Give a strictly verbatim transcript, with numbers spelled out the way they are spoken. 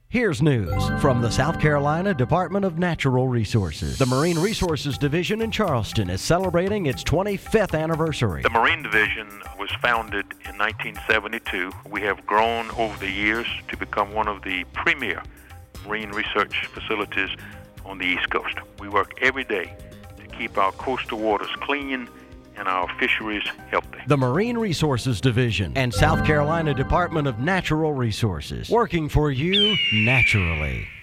Here's news from the South Carolina Department of Natural Resources. The Marine Resources Division in Charleston is celebrating its twenty-fifth anniversary. The Marine Division was founded in nineteen seventy-two. We have grown over the years to become one of the premier marine research facilities on the East Coast. We work every day to keep our coastal waters clean and our fisheries healthy. The Marine Resources Division and South Carolina Department of Natural Resources, working for you naturally.